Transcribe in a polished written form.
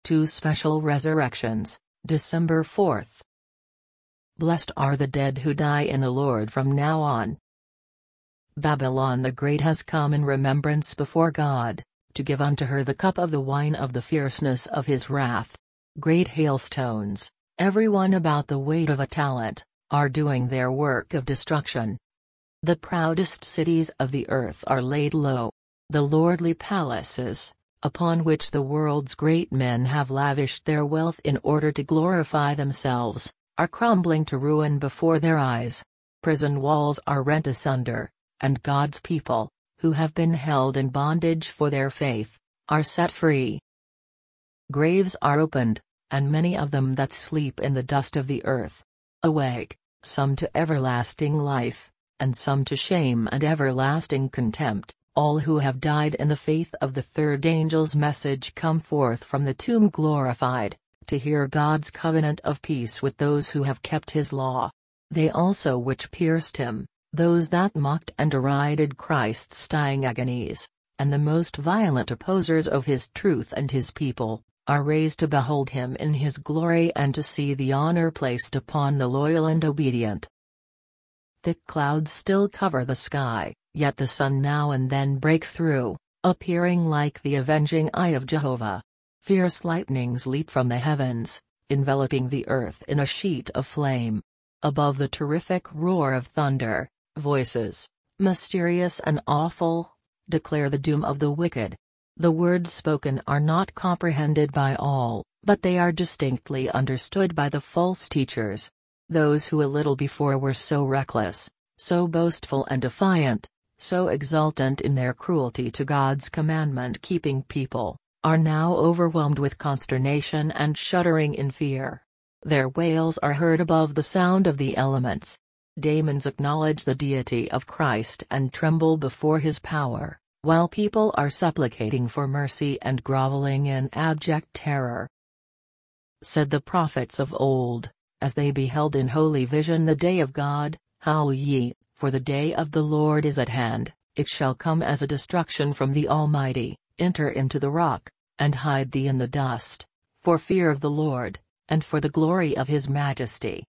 2 Special Resurrections, December 4th. Blessed are the dead who die in the Lord from now on. Babylon the Great has come in remembrance before God, to give unto her the cup of the wine of the fierceness of his wrath. Great hailstones, every one about the weight of a talent, are doing their work of destruction. The proudest cities of the earth are laid low. The lordly palaces, upon which the world's great men have lavished their wealth in order to glorify themselves, are crumbling to ruin before their eyes. Prison walls are rent asunder, and God's people, who have been held in bondage for their faith, are set free. Graves are opened, and many of them that sleep in the dust of the earth. Awake, some to everlasting life, and some to shame and everlasting contempt. All who have died in the faith of the third angel's message come forth from the tomb glorified, to hear God's covenant of peace with those who have kept his law. They also which pierced him, those that mocked and derided Christ's dying agonies, and the most violent opposers of his truth and his people, are raised to behold him in his glory and to see the honor placed upon the loyal and obedient. Thick clouds still cover the sky, yet the sun now and then breaks through, appearing like the avenging eye of Jehovah. Fierce lightnings leap from the heavens, enveloping the earth in a sheet of flame. Above the terrific roar of thunder, voices, mysterious and awful, declare the doom of the wicked. The words spoken are not comprehended by all, but they are distinctly understood by the false teachers. Those who a little before were so reckless, so boastful and defiant, so exultant in their cruelty to God's commandment-keeping people, are now overwhelmed with consternation and shuddering in fear. Their wails are heard above the sound of the elements. Demons acknowledge the deity of Christ and tremble before his power, while people are supplicating for mercy and groveling in abject terror. Said the prophets of old, as they beheld in holy vision the day of God, Howl ye, for the day of the Lord is at hand, it shall come as a destruction from the Almighty. Enter into the rock, and hide thee in the dust, for fear of the Lord, and for the glory of his majesty.